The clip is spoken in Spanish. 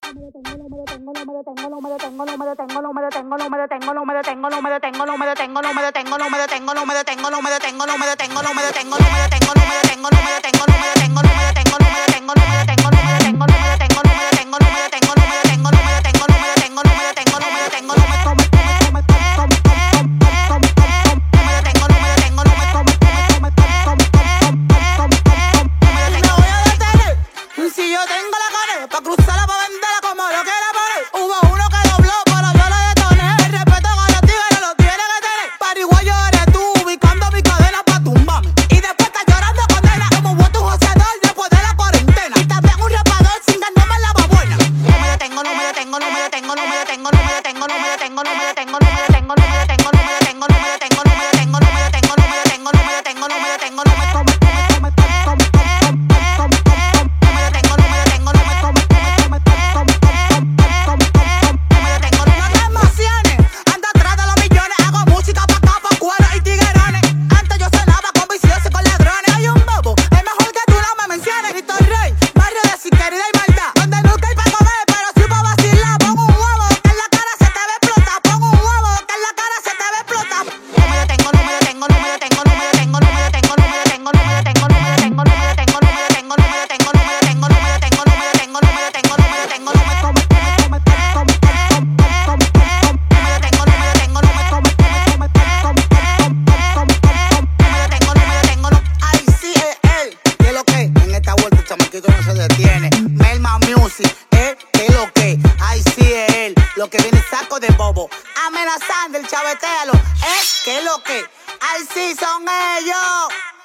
Si yo tengo la cara pa' cruzarla, pa' venderla como lo quiera poner. Hubo uno que dobló, pero yo lo detoné. El respeto con los tigres lo tiene que tener. Pariguayo eres tú, ubicando mi cadena pa' tumbarme. Y después estás llorando condena, como un voto joseador después de la cuarentena. Y también un rapador sin ganarme la babuena. No me detengo, no me detengo, no me detengo, no me detengo, no me detengo, no me detengo, no me detengo, no me detengo, no me detengo, no me detengo, no me detengo, no me detengo, no me detengo, no me detengo, no me detengo, no me detengo, no me tome. No se detiene. Melma Music, que lo que, ay sí es él, lo que viene saco de bobo, amenazando el chavetealo, que lo que, ay sí son ellos.